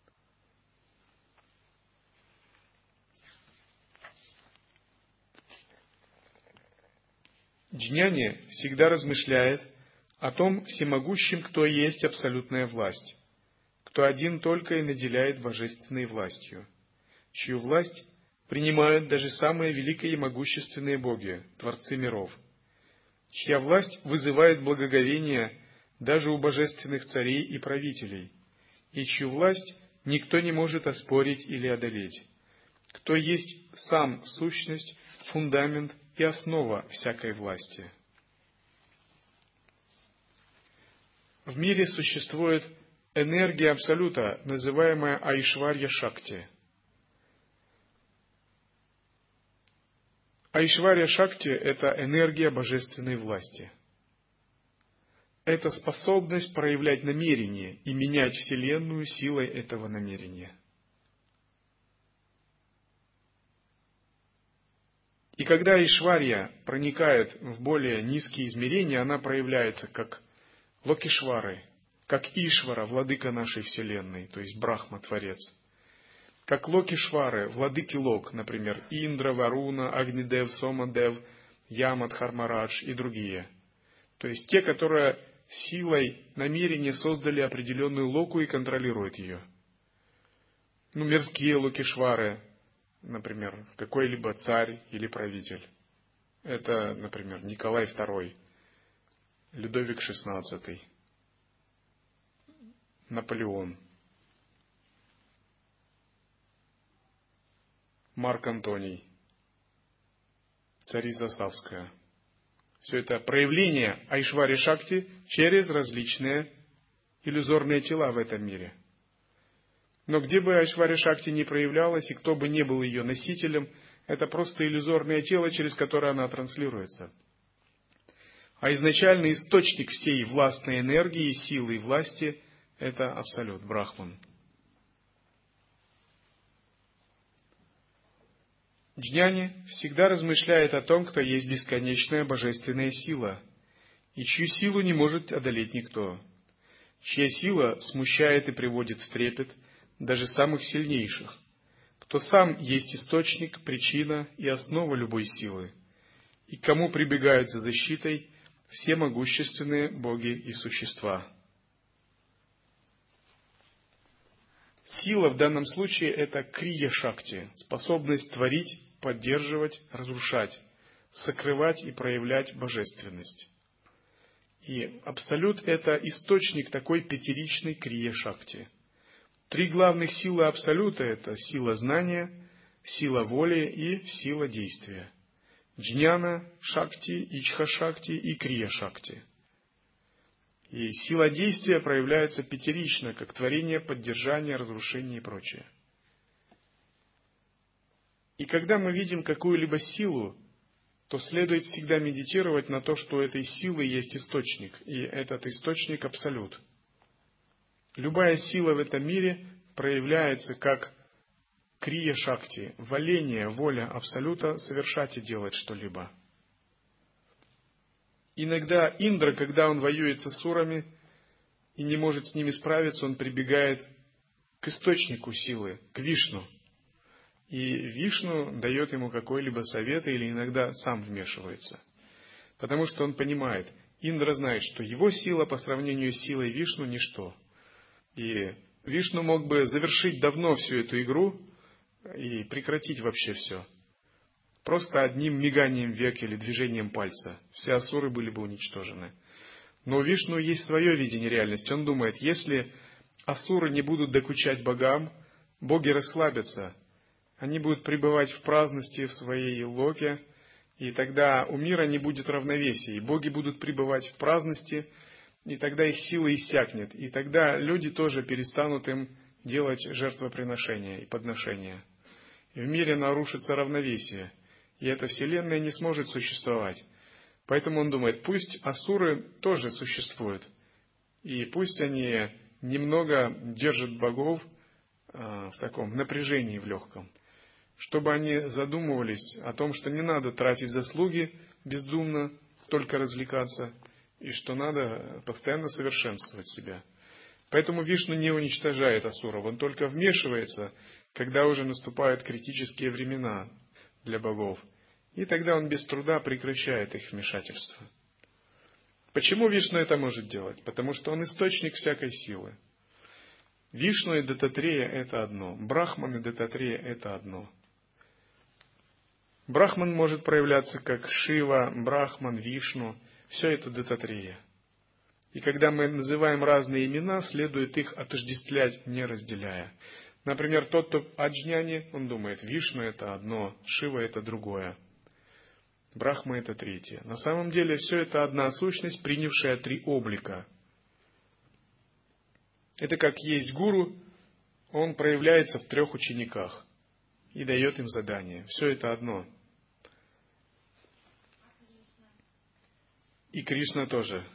Джняни всегда размышляет о том всемогущем, кто есть абсолютная власть, кто один только и наделяет божественной властью, чью власть принимают даже самые великие и могущественные боги, творцы миров, чья власть вызывает благоговение даже у божественных царей и правителей, и чью власть никто не может оспорить или одолеть, кто есть сам сущность, фундамент и основа всякой власти. В мире существует энергия Абсолюта, называемая Айшварья Шакти. Айшварья Шакти – это энергия божественной власти. Это способность проявлять намерение и менять Вселенную силой этого намерения. И когда Айшварья проникает в более низкие измерения, она проявляется как Локишвары, как Ишвара, владыка нашей Вселенной, то есть Брахма, Творец. Как Локишвары, владыки Лок, например, Индра, Варуна, Агнидев, Сомадев, Яма, Дхармарадж и другие. То есть те, которые силой намерения создали определенную локу и контролируют ее. Мирские Локишвары, например, какой-либо царь или правитель. Это, например, Николай II, Людовик XVI, Наполеон, Марк Антоний, царица Савская. Все это проявление Айшварьи Шакти через различные иллюзорные тела в этом мире. Но где бы Айшварья Шакти ни проявлялась, и кто бы ни был ее носителем, это просто иллюзорное тело, через которое она транслируется. А изначальный источник всей властной энергии, силы и власти – это Абсолют, Брахман. Джняни всегда размышляет о том, кто есть бесконечная божественная сила, и чью силу не может одолеть никто, чья сила смущает и приводит в трепет даже самых сильнейших, кто сам есть источник, причина и основа любой силы, и к кому прибегают за защитой все могущественные боги и существа. Сила в данном случае – это крия-шакти, способность творить, поддерживать, разрушать, сокрывать и проявлять божественность. И Абсолют – это источник такой пятеричной крия-шакти. 3 главных силы Абсолюта – это сила знания, сила воли и сила действия. Джняна, Шакти, Ичха-шакти и Крия-шакти. И сила действия проявляется пятерично, как творение, поддержание, разрушение и прочее. И когда мы видим какую-либо силу, то следует всегда медитировать на то, что у этой силы есть источник, и этот источник – Абсолют. Любая сила в этом мире проявляется как крия-шакти, воление, воля Абсолюта совершать и делать что-либо. Иногда Индра, когда он воюет с асурами и не может с ними справиться, он прибегает к источнику силы, к Вишну. И Вишну дает ему какой-либо совет или иногда сам вмешивается. Потому что он понимает, Индра знает, что его сила по сравнению с силой Вишну – ничто. И Вишну мог бы завершить давно всю эту игру и прекратить вообще все. Просто одним миганием века или движением пальца все асуры были бы уничтожены. Но у Вишну есть свое видение реальности. Он думает, если асуры не будут докучать богам, боги расслабятся. Они будут пребывать в праздности в своей локе И тогда у мира не будет равновесия, и боги будут пребывать в праздности, и тогда их сила иссякнет, и тогда люди тоже перестанут им делать жертвоприношения и подношения. И в мире нарушится равновесие, и эта вселенная не сможет существовать. Поэтому он думает, пусть асуры тоже существуют, и пусть они немного держат богов в таком напряжении в легком, чтобы они задумывались о том, что не надо тратить заслуги бездумно, только развлекаться, и что надо постоянно совершенствовать себя. Поэтому Вишну не уничтожает асуров, он только вмешивается, когда уже наступают критические времена для богов. И тогда он без труда прекращает их вмешательство. Почему Вишну это может делать? Потому что он источник всякой силы. Вишну и Дататрея – это одно. Брахман и Дататрея – это одно. Брахман может проявляться как Шива, Брахман, Вишну. Все это Дататрея. И когда мы называем разные имена, следует их отождествлять, не разделяя. Например, тот, кто аджняни, он думает, Вишну – это одно, Шива – это другое, Брахма – это третье. На самом деле все это одна сущность, принявшая три облика. Это как есть гуру, он проявляется в трех учениках и дает им задание. Все это одно. И Кришна тоже.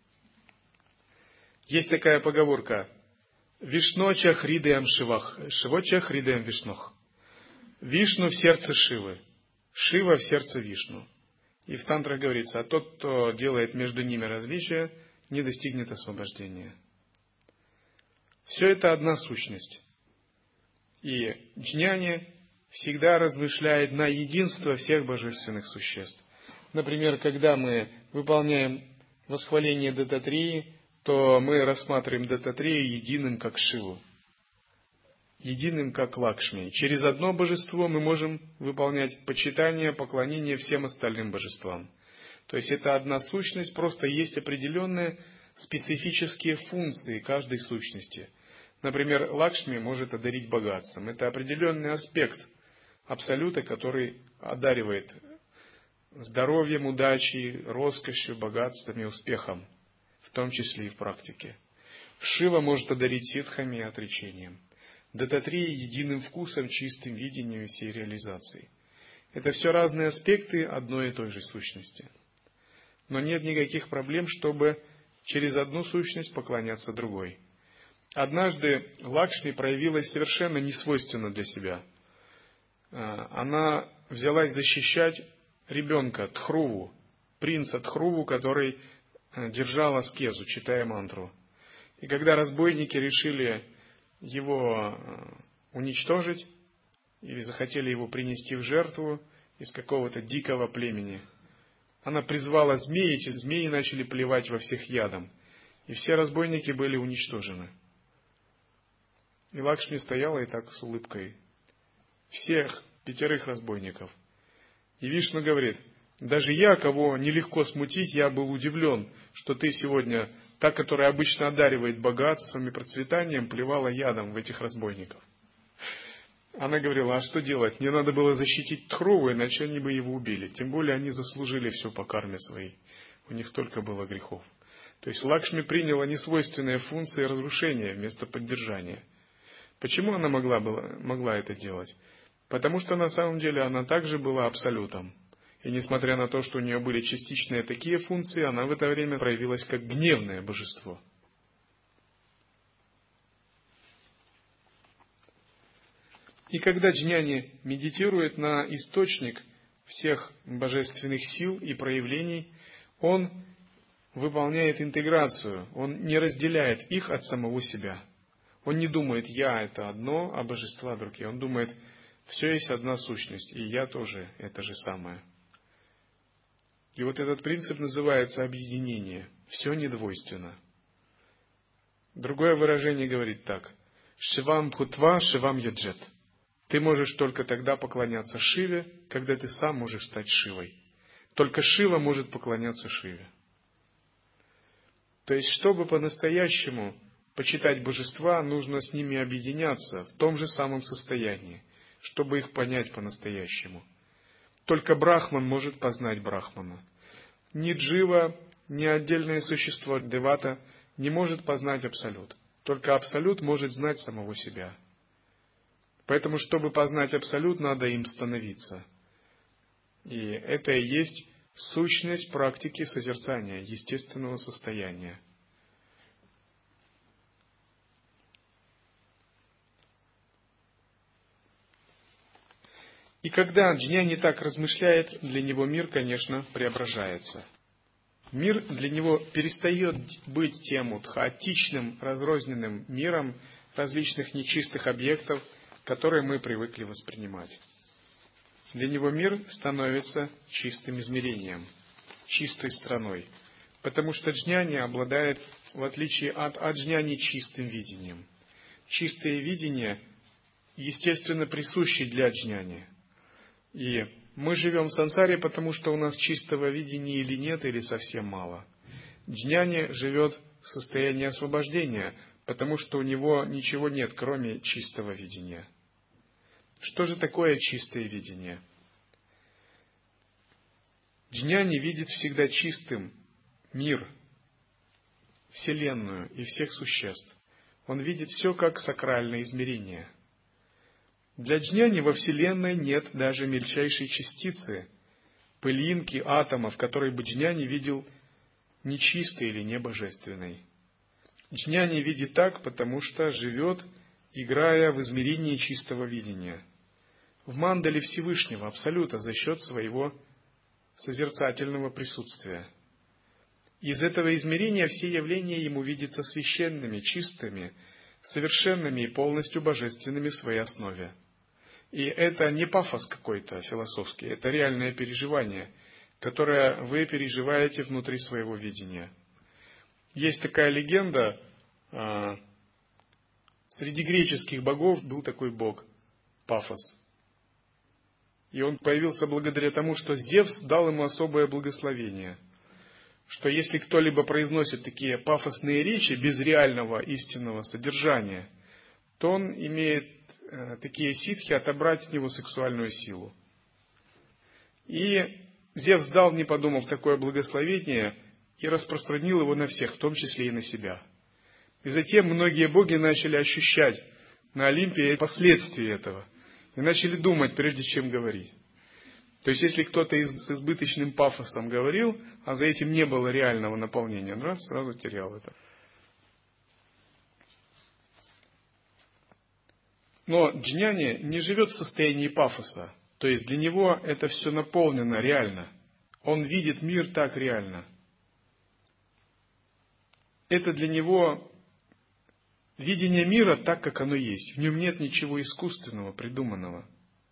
Есть такая поговорка: «Вишноча хридеям шивах, шивоча хридеям вишнох». Вишну в сердце Шивы, Шива в сердце Вишну. И в тантрах говорится, а тот, кто делает между ними различия, не достигнет освобождения. Все это одна сущность. И джняни всегда размышляет на единство всех божественных существ. Например, когда мы выполняем восхваление Дататреи, то мы рассматриваем Дататрею единым как Шиву, единым как Лакшми. Через одно божество мы можем выполнять почитание, поклонение всем остальным божествам. То есть это одна сущность, просто есть определенные специфические функции каждой сущности. Например, Лакшми может одарить богатством. Это определенный аспект Абсолюта, который одаривает здоровьем, удачей, роскошью, богатством и успехом, в том числе и в практике. Шива может одарить ситхами и отречением. Дататрея единым вкусом, чистым видением и всей реализацией. Это все разные аспекты одной и той же сущности. Но нет никаких проблем, чтобы через одну сущность поклоняться другой. Однажды Лакшми проявилась совершенно несвойственно для себя. Она взялась защищать ребенка Тхруву, принца Тхруву, который держал аскезу, читая мантру. И когда разбойники решили его уничтожить или захотели его принести в жертву из какого-то дикого племени, она призвала змеи, эти змеи начали плевать во всех ядом, и все разбойники были уничтожены. И Лакшми стояла и так с улыбкой. Всех 5 разбойников. И Вишну говорит, даже я, кого нелегко смутить, я был удивлен, что ты сегодня, та, которая обычно одаривает богатством и процветанием, плевала ядом в этих разбойников. Она говорила, а что делать? Мне надо было защитить Тхруву, иначе они бы его убили. Тем более они заслужили все по карме своей. У них столько было грехов. То есть Лакшми приняла несвойственные функции разрушения вместо поддержания. Почему она могла это делать? Потому что на самом деле она также была абсолютом. И несмотря на то, что у нее были частичные такие функции, она в это время проявилась как гневное божество. И когда джняни медитирует на источник всех божественных сил и проявлений, он выполняет интеграцию, он не разделяет их от самого себя. Он не думает, я это одно, а божества другие. Он думает, все есть одна сущность, и я тоже это же самое. И вот этот принцип называется объединение. Все недвойственно. Другое выражение говорит так. Шивам бхутва, шивам яджет. Ты можешь только тогда поклоняться Шиве, когда ты сам можешь стать Шивой. Только Шива может поклоняться Шиве. То есть, чтобы по-настоящему почитать божества, нужно с ними объединяться в том же самом состоянии, чтобы их понять по-настоящему. Только Брахман может познать Брахмана. Ни Джива, ни отдельное существо Девата не может познать Абсолют. Только Абсолют может знать самого себя. Поэтому, чтобы познать Абсолют, надо им становиться. И это и есть сущность практики созерцания, естественного состояния. И когда джняни так размышляет, для него мир, конечно, преображается. Мир для него перестает быть тем вот хаотичным, разрозненным миром различных нечистых объектов, которые мы привыкли воспринимать. Для него мир становится чистым измерением, чистой страной, потому что джняни обладает, в отличие от аджняни, чистым видением. Чистое видение, естественно, присуще для джняни. И мы живем в сансаре, потому что у нас чистого видения или нет, или совсем мало. Джняни живет в состоянии освобождения, потому что у него ничего нет, кроме чистого видения. Что же такое чистое видение? Джняни видит всегда чистым мир, Вселенную и всех существ. Он видит все как сакральное измерение. Для джняни во Вселенной нет даже мельчайшей частицы, пылинки, атома, в которой бы джняни видел нечистой или небожественной. Джняни видит так, потому что живет, играя в измерении чистого видения, в мандале Всевышнего, Абсолюта, за счет своего созерцательного присутствия. Из этого измерения все явления ему видятся священными, чистыми, совершенными и полностью божественными в своей основе. И это не пафос какой-то философский, это реальное переживание, которое вы переживаете внутри своего видения. Есть такая легенда, среди греческих богов был такой бог Пафос. И он появился благодаря тому, что Зевс дал ему особое благословение, что если кто-либо произносит такие пафосные речи без реального истинного содержания, то он имеет такие ситхи отобрать от него сексуальную силу. И Зевс дал, не подумав, такое благословение и распространил его на всех, в том числе и на себя. И затем многие боги начали ощущать на Олимпе последствия этого и начали думать, прежде чем говорить. То есть, если кто-то с избыточным пафосом говорил, а за этим не было реального наполнения, он сразу терял это. Но джняни не живет в состоянии пафоса. То есть для него это все наполнено реально. Он видит мир так реально. Это для него видение мира так, как оно есть. В нем нет ничего искусственного, придуманного.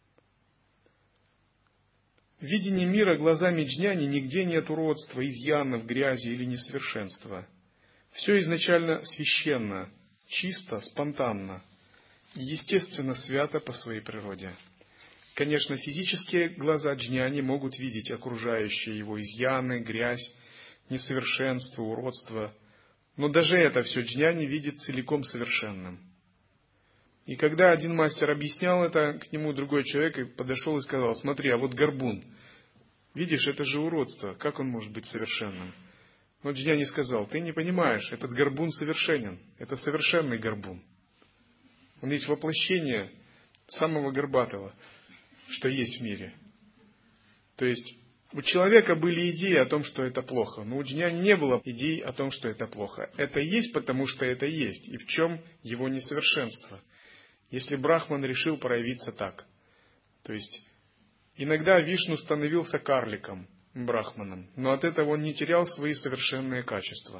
В видении мира глазами джняни нигде нет уродства, изъянов, грязи или несовершенства. Все изначально священно, чисто, спонтанно. Естественно, свято по своей природе. Конечно, физические глаза джняни могут видеть окружающие его изъяны, грязь, несовершенство, уродство, но даже это все джняни видит целиком совершенным. И когда один мастер объяснял это, к нему другой человек подошел и сказал: смотри, а вот горбун, видишь, это же уродство, как он может быть совершенным? Но джняни сказал: ты не понимаешь, этот горбун совершенен, это совершенный горбун. Он есть воплощение самого горбатого, что есть в мире. То есть у человека были идеи о том, что это плохо, но у джняни не было идей о том, что это плохо. Это есть, потому что это есть. И в чем его несовершенство? Если Брахман решил проявиться так. То есть иногда Вишну становился карликом, Брахманом, но от этого он не терял свои совершенные качества.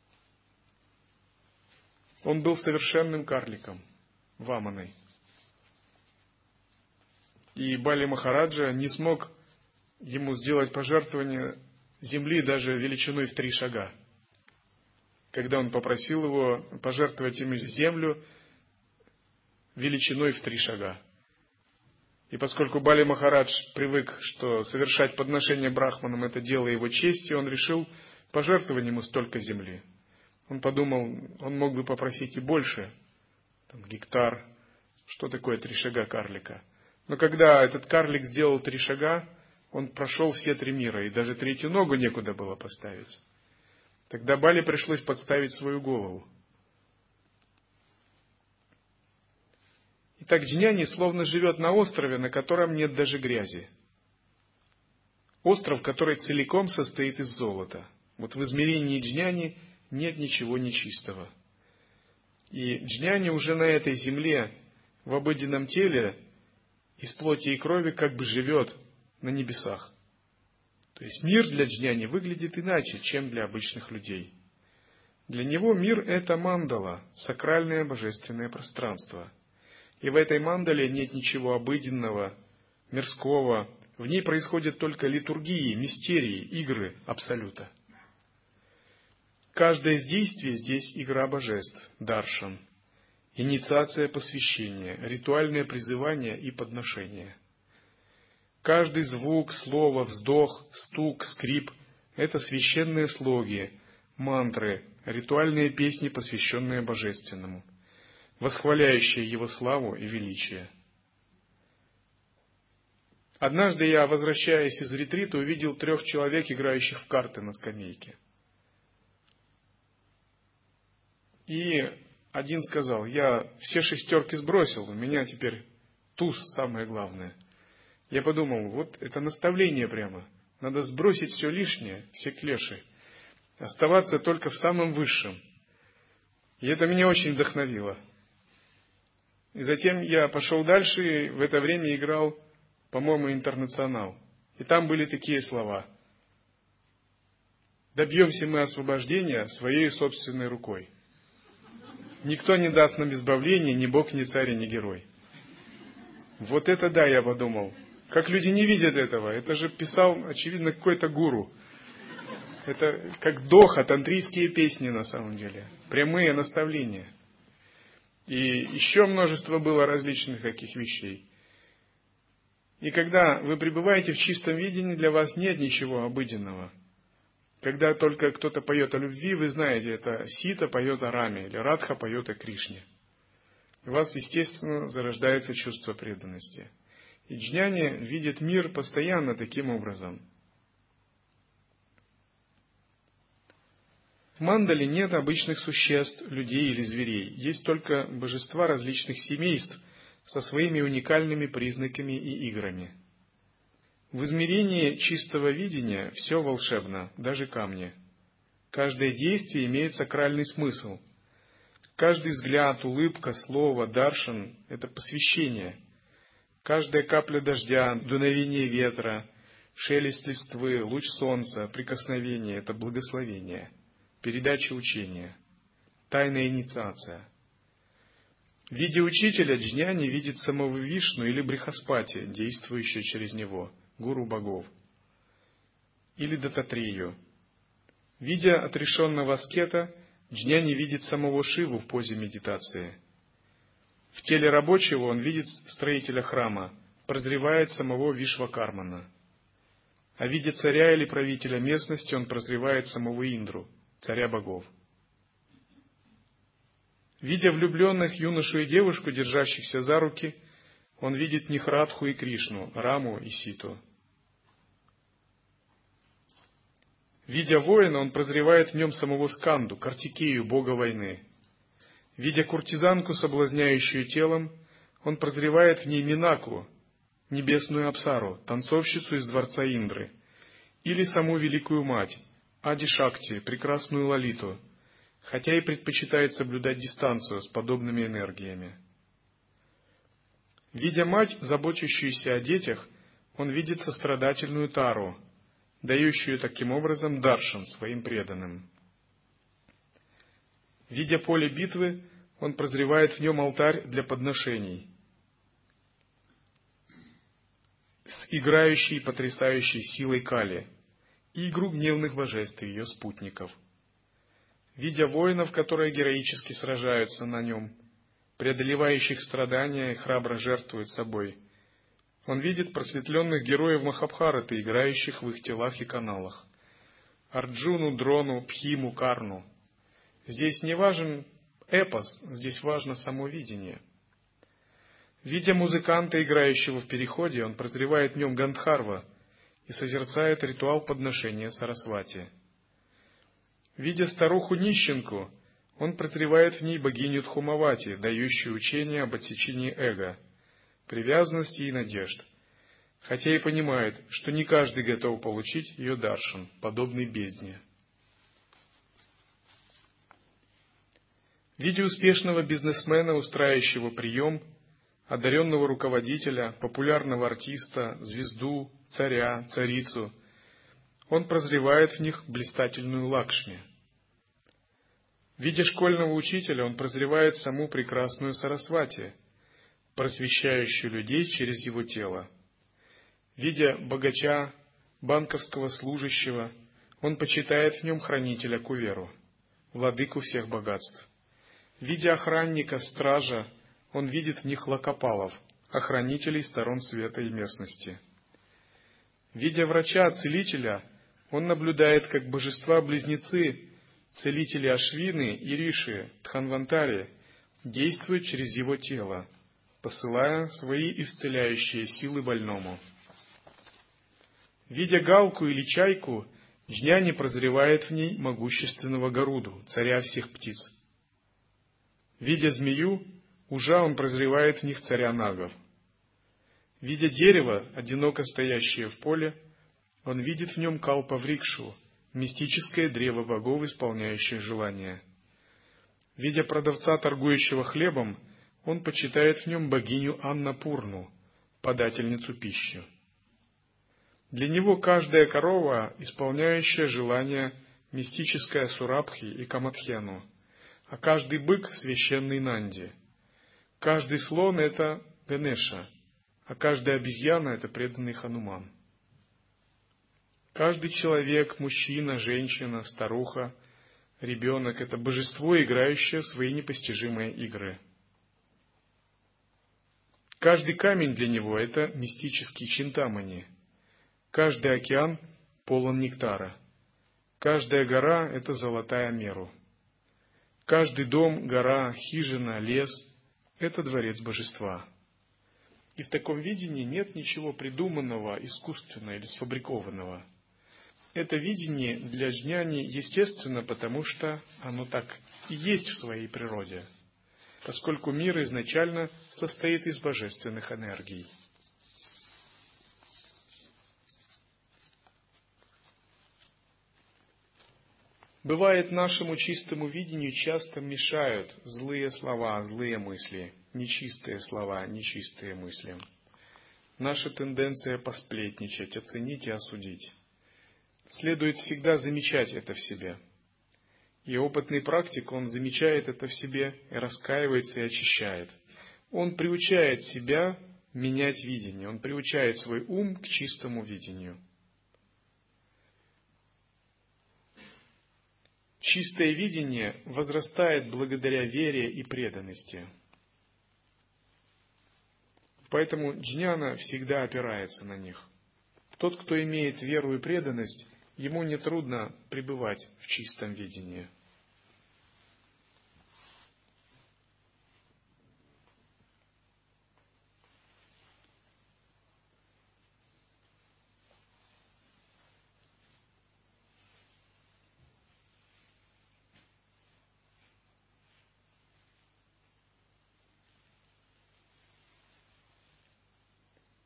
Он был совершенным карликом, Ваманой. И Бали Махараджа не смог ему сделать пожертвование земли даже величиной в 3 шага. Когда он попросил его пожертвовать ему землю величиной в 3 шага. И поскольку Бали Махарадж привык, что совершать подношение брахманам это дело его чести, он решил пожертвовать ему столько земли. Он подумал, он мог бы попросить и больше, гектар, что такое 3 шага карлика. Но когда этот карлик сделал 3 шага, он прошел все 3 мира, и даже 3-ю ногу некуда было поставить. Тогда Бали пришлось подставить свою голову. Итак, джняни словно живет на острове, на котором нет даже грязи. Остров, который целиком состоит из золота. Вот в измерении джняни нет ничего нечистого. И джняни уже на этой земле, в обыденном теле, из плоти и крови, как бы живет на небесах. То есть мир для джняни выглядит иначе, чем для обычных людей. Для него мир — это мандала, сакральное божественное пространство. И в этой мандале нет ничего обыденного, мирского. В ней происходят только литургии, мистерии, игры Абсолюта. Каждое из действий здесь игра божеств, даршан, инициация посвящения, ритуальное призывание и подношение. Каждый звук, слово, вздох, стук, скрип — это священные слоги, мантры, ритуальные песни, посвященные Божественному, восхваляющие Его славу и величие. Однажды я, возвращаясь из ретрита, увидел 3 человек, играющих в карты на скамейке. И один сказал: я все 6 сбросил, у меня теперь туз самое главное. Я подумал, вот это наставление прямо. Надо сбросить все лишнее, все клеши, оставаться только в самом высшем. И это меня очень вдохновило. И затем я пошел дальше, и в это время играл, по-моему, «Интернационал». И там были такие слова: добьемся мы освобождения своей собственной рукой. Никто не даст нам избавления, ни Бог, ни царь, ни герой. Вот это да, я подумал. Как люди не видят этого? Это же писал, очевидно, какой-то гуру. Это как доха, тантрийские песни на самом деле. Прямые наставления. И еще множество было различных таких вещей. И когда вы пребываете в чистом видении, для вас нет ничего обыденного. Когда только кто-то поет о любви, вы знаете, это Сита поет о Раме, или Радха поет о Кришне. У вас, естественно, зарождается чувство преданности. И джняни видит мир постоянно таким образом. В мандале нет обычных существ, людей или зверей. Есть только божества различных семейств со своими уникальными признаками и играми. В измерении чистого видения все волшебно, даже камни. Каждое действие имеет сакральный смысл. Каждый взгляд, улыбка, слово, даршан — это посвящение. Каждая капля дождя, дуновение ветра, шелест листвы, луч солнца, прикосновение — это благословение, передача учения, тайная инициация. В виде учителя джняни видит самого Вишну или Брихаспати, действующего через него, гуру богов, или Дататрею. Видя отрешенного аскета, джняни видит самого Шиву в позе медитации. В теле рабочего он видит строителя храма, прозревает самого Вишвакармана. А видя царя или правителя местности, он прозревает самого Индру, царя богов. Видя влюбленных юношу и девушку, держащихся за руки, он видит в них Радху и Кришну, Раму и Ситу. Видя воина, он прозревает в нем самого Сканду, Картикею, бога войны. Видя куртизанку, соблазняющую телом, он прозревает в ней Минаку, небесную Апсару, танцовщицу из дворца Индры, или саму Великую Мать, Ади-Шакти, прекрасную Лалиту, хотя и предпочитает соблюдать дистанцию с подобными энергиями. Видя мать, заботящуюся о детях, он видит сострадательную Тару, дающую таким образом даршан своим преданным. Видя поле битвы, он прозревает в нем алтарь для подношений с играющей и потрясающей силой Кали и игру гневных божеств и ее спутников. Видя воинов, которые героически сражаются на нем, преодолевающих страдания и храбро жертвуют собой, он видит просветленных героев Махабхараты, играющих в их телах и каналах: Арджуну, Дрону, Пхиму, Карну. Здесь не важен эпос, здесь важно само видение. Видя музыканта, играющего в переходе, он прозревает в нем Гандхарва, и созерцает ритуал подношения Сарасвати. Видя старуху-нищенку, он прозревает в ней богиню Дхумавати, дающую учение об отсечении эго, привязанности и надежд, хотя и понимает, что не каждый готов получить ее даршан, подобный бездне. Видя успешного бизнесмена, устраивающего прием, одаренного руководителя, популярного артиста, звезду, царя, царицу, он прозревает в них блистательную Лакшми. Видя школьного учителя, он прозревает саму прекрасную Сарасвати, просвещающую людей через его тело. Видя богача, банковского служащего, он почитает в нем хранителя Куверу, владыку всех богатств. Видя охранника, стража, он видит в них лакопалов, охранителей сторон света и местности. Видя врача, целителя, он наблюдает, как божества-близнецы, целители Ашвины и Риши, Дханвантари, действуют через его тело, посылая свои исцеляющие силы больному. Видя галку или чайку, джняни прозревает в ней могущественного Гаруду, царя всех птиц. Видя змею, ужа, он прозревает в них царя нагов. Видя дерево, одиноко стоящее в поле, он видит в нем калпа-врикшу, мистическое древо богов, исполняющее желания. Видя продавца, торгующего хлебом, он почитает в нем богиню Аннапурну, подательницу пищи. Для него каждая корова, исполняющая желания, мистическая Сурабхи и Камадхену, а каждый бык — священный Нанди. Каждый слон — это Ганеша, а каждая обезьяна — это преданный Хануман. Каждый человек, мужчина, женщина, старуха, ребенок — это божество, играющее свои непостижимые игры. Каждый камень для него — это мистический Чинтамани. Каждый океан полон нектара. Каждая гора — это золотая меру. Каждый дом, гора, хижина, лес — это дворец божества. И в таком видении нет ничего придуманного, искусственного или сфабрикованного. Это видение для джняни естественно, потому что оно так и есть в своей природе, поскольку мир изначально состоит из божественных энергий. Бывает, нашему чистому видению часто мешают злые слова, злые мысли, нечистые слова, нечистые мысли. Наша тенденция посплетничать, оценить и осудить. Следует всегда замечать это в себе. И опытный практик, он замечает это в себе и раскаивается и очищает. Он приучает себя менять видение, он приучает свой ум к чистому видению. Чистое видение возрастает благодаря вере и преданности. Поэтому джняна всегда опирается на них. Тот, кто имеет веру и преданность, ему нетрудно пребывать в чистом видении.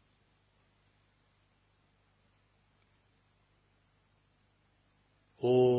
О